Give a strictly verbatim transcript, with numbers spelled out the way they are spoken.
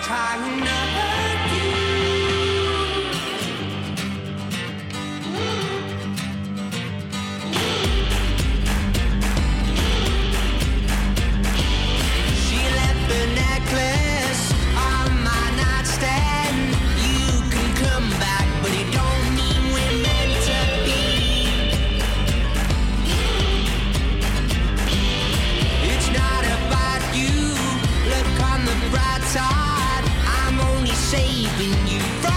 trying to hurt you. She left the necklace on my nightstand. You can come back, but it don't mean we're meant to be. It's not about you. Look on the bright side. I'm only saving you from